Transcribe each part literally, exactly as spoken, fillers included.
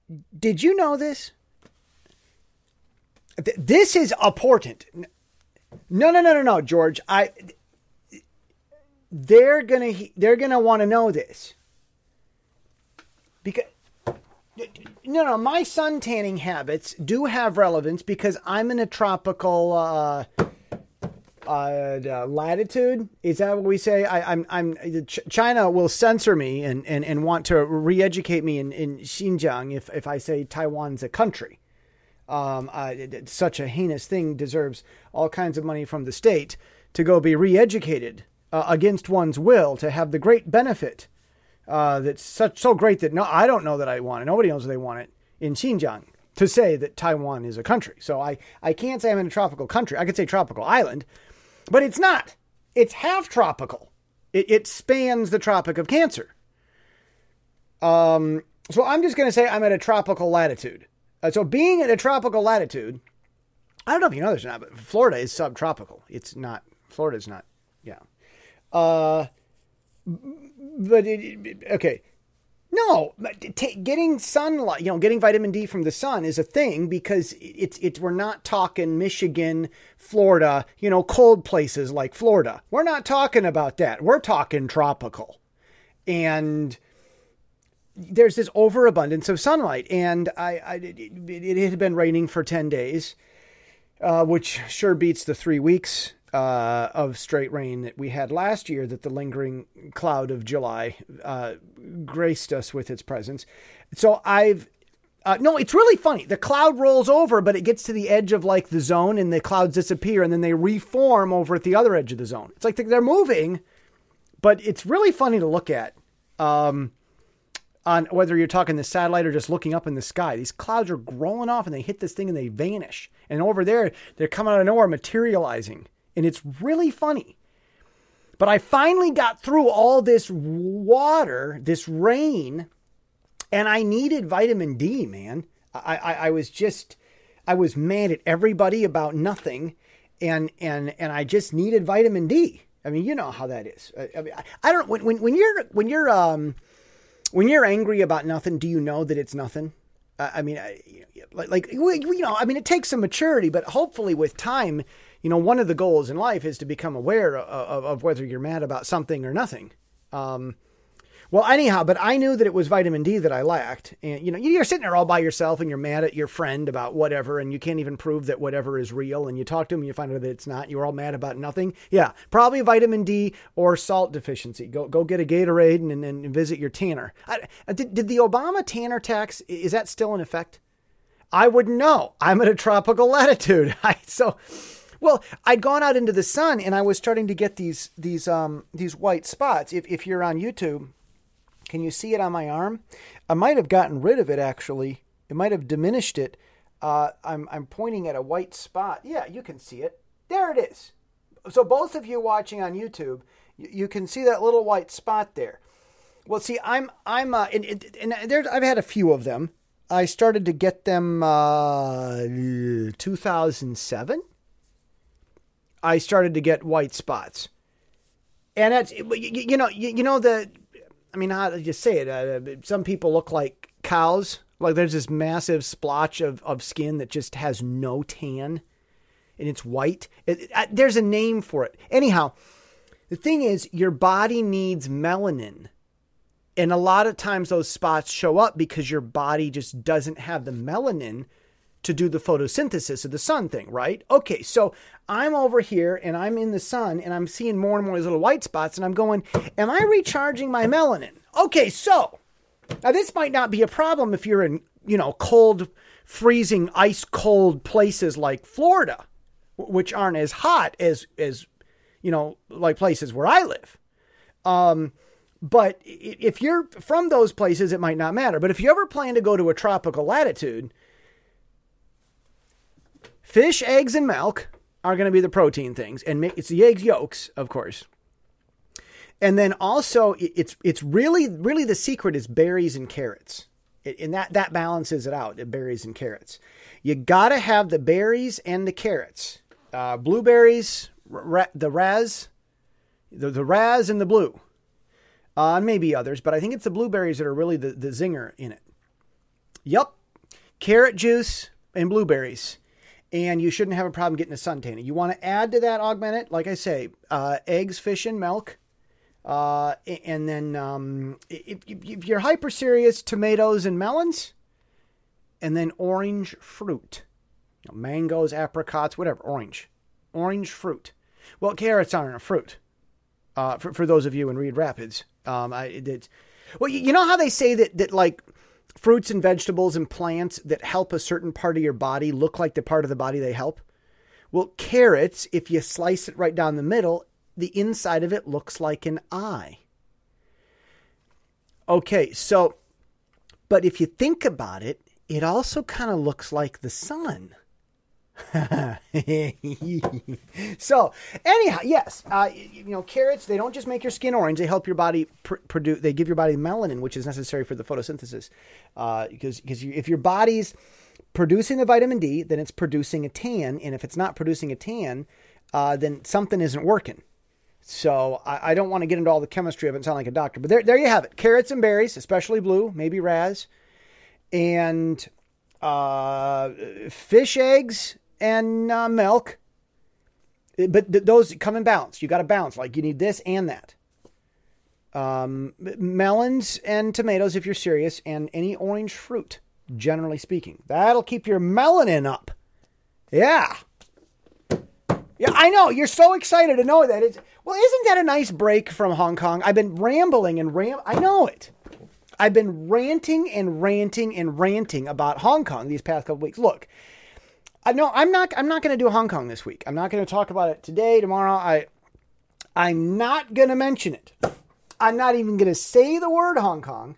did you know this? Th- this is important. No, no, no, no, no, George. I, they're going to, they're going to want to know this. Because, no, no, my sun tanning habits do have relevance because I'm in a tropical, uh, uh, latitude. Is that what we say? I, I'm, I'm, China will censor me and, and, and want to re-educate me in, in Xinjiang if, if I say Taiwan's a country. Um, uh, such a heinous thing deserves all kinds of money from the state to go be re-educated uh, against one's will to have the great benefit uh, that's such so great that no, I don't know that I want it. Nobody knows they want it in Xinjiang to say that Taiwan is a country. So I, I can't say I'm in a tropical country. I could say tropical island, but it's not. It's half tropical. It, it spans the Tropic of Cancer. Um, so I'm just going to say I'm at a tropical latitude. Uh, so being at a tropical latitude, I don't know if you know this or not, but Florida is subtropical. It's not, Florida's not, yeah. Uh, but, it, okay. No, t- getting sunlight, you know, getting vitamin D from the sun is a thing because it's, it's, we're not talking Michigan, Florida, you know, cold places like Florida. We're not talking about that. We're talking tropical. And there's this overabundance of sunlight, and I, I it, it had been raining for ten days, uh, which sure beats the three weeks uh, of straight rain that we had last year that the lingering cloud of July uh, graced us with its presence. So I've, uh, no, it's really funny. The cloud rolls over, but it gets to the edge of like the zone and the clouds disappear and then they reform over at the other edge of the zone. It's like they're moving, but it's really funny to look at. Um, On whether you're talking the satellite or just looking up in the sky, these clouds are growing off and they hit this thing and they vanish. And over there, they're coming out of nowhere, materializing. And it's really funny. But I finally got through all this water, this rain, and I needed vitamin D, man. I, I, I was just, I was mad at everybody about nothing. And, and, and I just needed vitamin D. I mean, you know how that is. I, I mean, I don't, when, when, when you're, when you're, um, When you're angry about nothing, do you know that it's nothing? Uh, I mean, I, like, like, you know, I mean, it takes some maturity, but hopefully with time, you know, one of the goals in life is to become aware of, of, of whether you're mad about something or nothing. Um, well, anyhow, but I knew that it was vitamin D that I lacked. And, you know, you're sitting there all by yourself and you're mad at your friend about whatever, and you can't even prove that whatever is real. And you talk to him and you find out that it's not. You're all mad about nothing. Yeah, probably vitamin D or salt deficiency. Go go get a Gatorade and, and, and visit your tanner. I, did, did the Obama tanner tax, is that still in effect? I wouldn't know. I'm at a tropical latitude. I, so, well, I'd gone out into the sun and I was starting to get these these um these white spots. If if you're on YouTube, can you see it on my arm? I might have gotten rid of it, actually. It might have diminished it. Uh, I'm I'm pointing at a white spot. Yeah, you can see it. There it is. So both of you watching on YouTube, you, you can see that little white spot there. Well, see, I'm I'm uh, and, and, and there I've had a few of them. I started to get them uh, two thousand seven. I started to get white spots, and that's you, you know you, you know the. I mean, how to just say it? Uh, some people look like cows. Like there's this massive splotch of, of skin that just has no tan and it's white. It, it, uh, there's a name for it. Anyhow, the thing is your body needs melanin. And a lot of times those spots show up because your body just doesn't have the melanin to do the photosynthesis of the sun thing, right? Okay, so I'm over here and I'm in the sun and I'm seeing more and more of these little white spots and I'm going, am I recharging my melanin? Okay, so now this might not be a problem if you're in, you know, cold, freezing, ice cold places like Florida, which aren't as hot as, as, you know, like places where I live. Um, but if you're from those places, it might not matter. But if you ever plan to go to a tropical latitude, fish, eggs, and milk are going to be the protein things. And it's the egg yolks, of course. And then also, it's it's really, really the secret is berries and carrots. And that, that balances it out, berries and carrots. You got to have the berries and the carrots. Uh, blueberries, ra- the raz, the, the raz and the blue. Uh, maybe others, but I think it's the blueberries that are really the, the zinger in it. Yup. carrot juice, and blueberries. And you shouldn't have a problem getting a suntan. You want to add to that, augment it, like I say, uh, eggs, fish, and milk. Uh, and then um, if, if you're hyper serious, tomatoes and melons. And then orange fruit. You know, mangoes, apricots, whatever, orange. Orange fruit. Well, carrots aren't a fruit. Uh, for, for those of you in Reed Rapids. Um, I did. Well, you, you know how they say that, that like fruits and vegetables and plants that help a certain part of your body look like the part of the body they help? Well, carrots, if you slice it right down the middle, the inside of it looks like an eye. Okay, so, but if you think about it, it also kind of looks like the sun. So anyhow, yes, uh, you know, carrots, they don't just make your skin orange. They help your body pr- produce, they give your body melanin, which is necessary for the photosynthesis. Uh, because, because you, if your body's producing the vitamin D, then it's producing a tan. And if it's not producing a tan, uh, then something isn't working. So I, I don't want to get into all the chemistry of it and sound like a doctor, but there, there you have it. Carrots and berries, especially blue, maybe raz, and, uh, fish eggs, and uh, milk, but th- those come in balance. You got to balance. Like you need this and that. Um, melons and tomatoes, if you're serious, and any orange fruit, generally speaking, that'll keep your melanin up. Yeah, yeah, I know. You're so excited to know that. It's well, isn't that a nice break from Hong Kong? I've been rambling and ram. I know it. I've been ranting and ranting and ranting about Hong Kong these past couple weeks. Look. I no, I'm not. I'm not going to do Hong Kong this week. I'm not going to talk about it today, tomorrow. I, I'm not going to mention it. I'm not even going to say the word Hong Kong.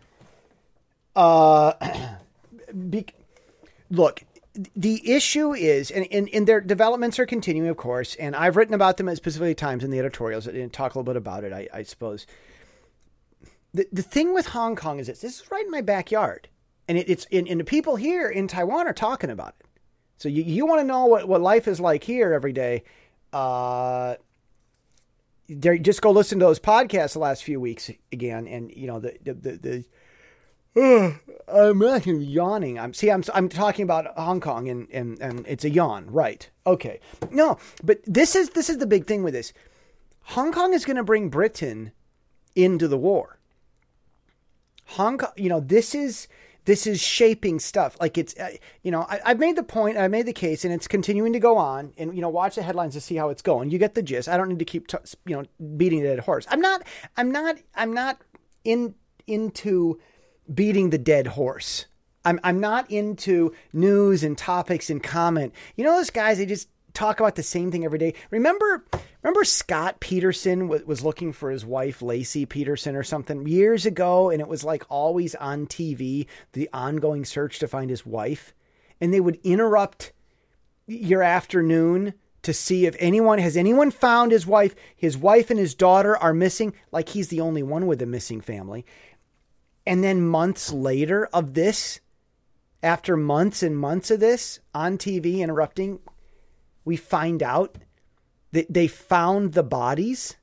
Uh, be, look, the issue is, and, and, and their developments are continuing, of course, and I've written about them at specific times in the editorials and talk a little bit about it, I, I suppose. The the thing with Hong Kong is this. This is right in my backyard, and it, it's and, and the people here in Taiwan are talking about it. So you, you want to know what, what life is like here every day. Uh, there, just go listen to those podcasts the last few weeks again. And, you know, the, the, the, the uh, I'm actually yawning. I'm see, I'm, I'm talking about Hong Kong and, and, and it's a yawn. Right. Okay. No, but this is, this is the big thing with this. Hong Kong is going to bring Britain into the war. Hong Kong, you know, this is, This is shaping stuff. Like it's, uh, you know, I, I've made the point, I made the case, and it's continuing to go on. And, you know, watch the headlines to see how it's going. You get the gist. I don't need to keep, t- you know, beating the dead horse. I'm not, I'm not, I'm not in into beating the dead horse. I'm, I'm not into news and topics and comment. You know, those guys, they just talk about the same thing every day. Remember, remember Scott Peterson was, was looking for his wife, Lacey Peterson or something years ago. And it was like always on T V, the ongoing search to find his wife. And they would interrupt your afternoon to see if anyone, has anyone found his wife? His wife and his daughter are missing. Like he's the only one with a missing family. And then months later of this, after months and months of this on T V interrupting, we find out that they found the bodies.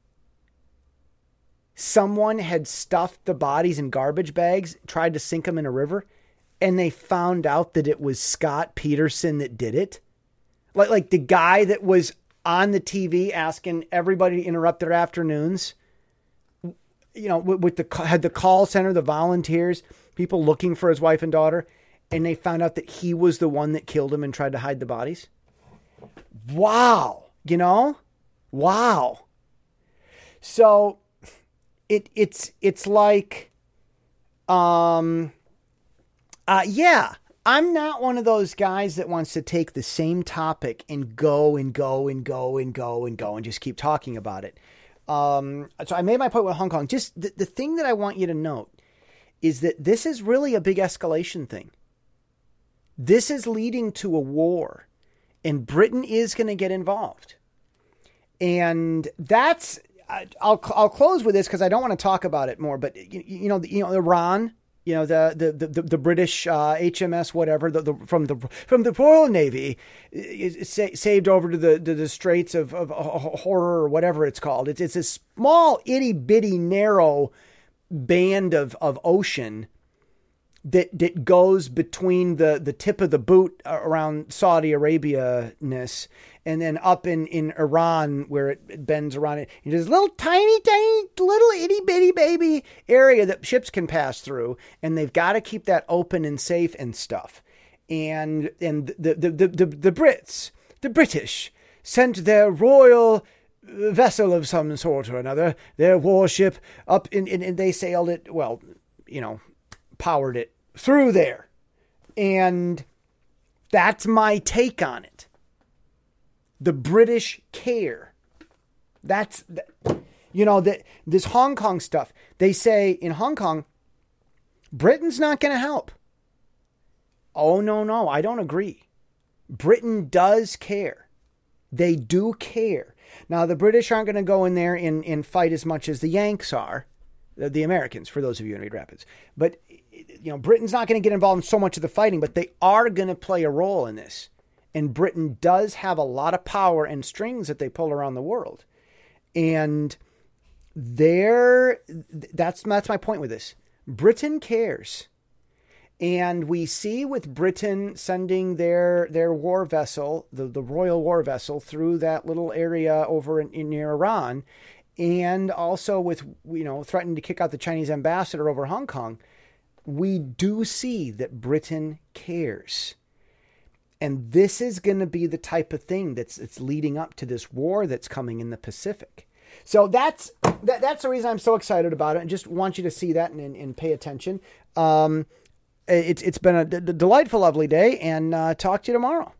Someone had stuffed the bodies in garbage bags, tried to sink them in a river, and they found out that it was Scott Peterson that did it. Like, like the guy that was on the T V asking everybody to interrupt their afternoons, you know, with, with the, had the call center, the volunteers, people looking for his wife and daughter, and they found out that he was the one that killed him and tried to hide the bodies. Wow. You know, wow. So it, it's, it's like, um, uh, yeah, I'm not one of those guys that wants to take the same topic and go and go and go and go and go and just keep talking about it. Um, so I made my point with Hong Kong. Just the, the thing that I want you to note is that this is really a big escalation thing. This is leading to a war. And Britain is going to get involved. And that's, I'll I'll close with this because I don't want to talk about it more. But, you, you know, you know, Iran, you know, the the the, the British uh, H M S, whatever, the, the, from the from the Royal Navy, is saved over to the to the Straits of, of Horror or whatever it's called. It's, it's a small, itty bitty, narrow band of, of ocean that that goes between the, the tip of the boot around Saudi Arabia-ness and then up in, in Iran where it bends around it. There's a little tiny, tiny, little itty bitty baby area that ships can pass through, and they've got to keep that open and safe and stuff. And and the the the, the, the Brits, the British, sent their royal vessel of some sort or another, their warship up in, in and they sailed it, well, you know, powered it through there. And that's my take on it. The British care. That's, you know, that this Hong Kong stuff. They say in Hong Kong, Britain's not going to help. Oh, no, no, I don't agree. Britain does care. They do care. Now, the British aren't going to go in there and, and fight as much as the Yanks are, the, the Americans, for those of you in Reed Rapids. But, you know, Britain's not going to get involved in so much of the fighting, but they are going to play a role in this. And Britain does have a lot of power and strings that they pull around the world. And there, that's, that's my point with this. Britain cares. And we see with Britain sending their their war vessel, the, the royal war vessel, through that little area over in, in near Iran, and also with, you know, threatening to kick out the Chinese ambassador over Hong Kong, we do see that Britain cares. And this is going to be the type of thing that's it's leading up to this war that's coming in the Pacific. So that's that, that's the reason I'm so excited about it. I just want you to see that and, and, and pay attention. Um, it's it's been a d- delightful, lovely day, and uh, talk to you tomorrow.